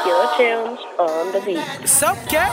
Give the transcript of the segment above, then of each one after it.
Killer Tunes on the beat. It's okay.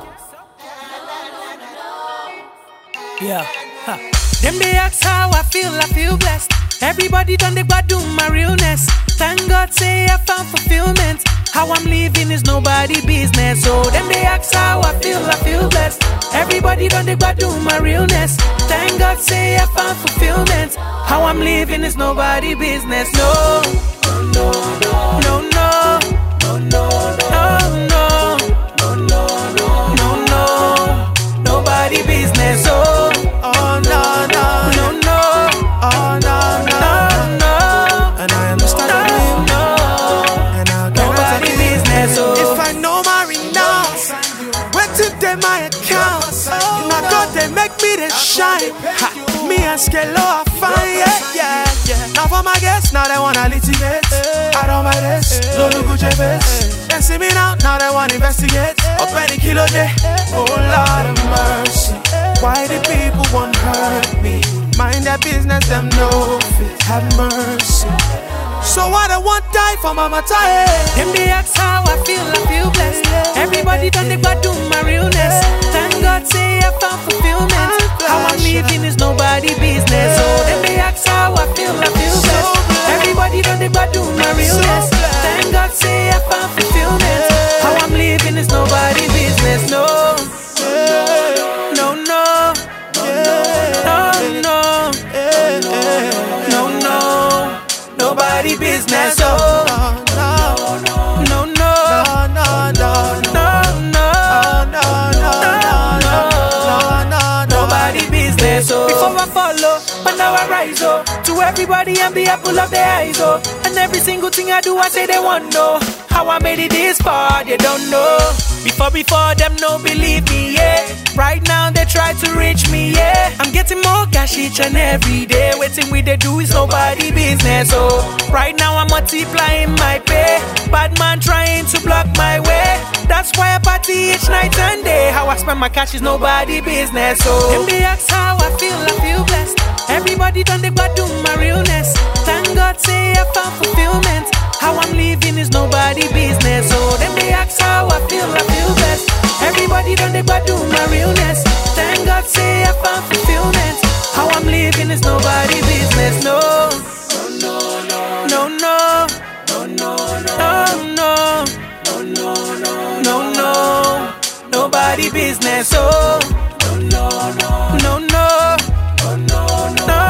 Yeah. Huh. Them they ask how I feel blessed. Everybody done they do my realness. Thank God say I found fulfillment. How I'm living is nobody business. So them they ask how I feel blessed. Everybody done they do my realness. Thank God say I found fulfillment. How I'm living is nobody business. No, no, no, no, no, no, no, no, no, no, no, no, nobody business. Oh, oh no, no, no, no, oh no, no, no, and I understand what you know, and I'll get nobody business. Oh, if I know my renounce, where today my account, now God they make me to shine. Ha. Me and Skello are fine, yeah. Now for my guests, now they wanna litigate. I don't buy this, no look good face. They see me now they wanna investigate. Up any kilo day, oh Lord of mercy. Why the people won't hurt me? Mind their business, them no fit. Have mercy. So why they want die for Mama Tae? Them they ask how I feel blessed. Everybody done they do my realness. Thank God say I found fulfillment. How I'm living is nobody business. So them they ask how I feel blessed. Everybody done they do my realness. Thank God say I found fulfillment. How I'm living is nobody business. No, no, no, no, no, no, no, nobody business. Oh, no, no, no, no, no, no, no, nobody business. Oh, before I follow, but now I rise. Oh, to everybody I'm the apple of their eyes. Oh, and every single thing I do I say they want know how I made it this far. They don't know. Before them no believe me, yeah. Right now they try to reach me, yeah. I'm getting more cash each and every day. Waiting with they do is nobody business. Oh, right now I'm multiplying my pay. Bad man trying to block my way. That's why I party each night and day. How I spend my cash is nobody business. Oh, them they ask how I feel blessed. Everybody done they do my realness. Thank God say I found fulfillment. How I'm living is nobody business. So them they ask how I feel blessed. Everybody done they do my realness. Thank God say I found fulfillment. How I'm living is nobody business. No, no, no, no, no, no, no, no, no, no, no, nobody business. Oh, no, no, no, no, no, no,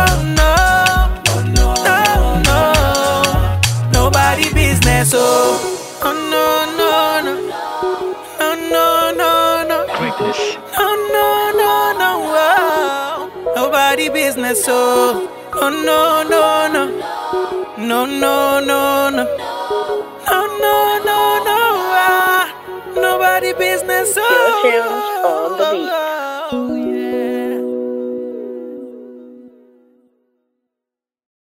no, no, no, nobody business. Oh, oh no, no, no, no, no, no, Quickness. no, no, no, no, oh, nobody business. Oh, no, no, no, no, no, no, no, no, no, no, no, nobody business. Killer Tunes on the beat. Oh,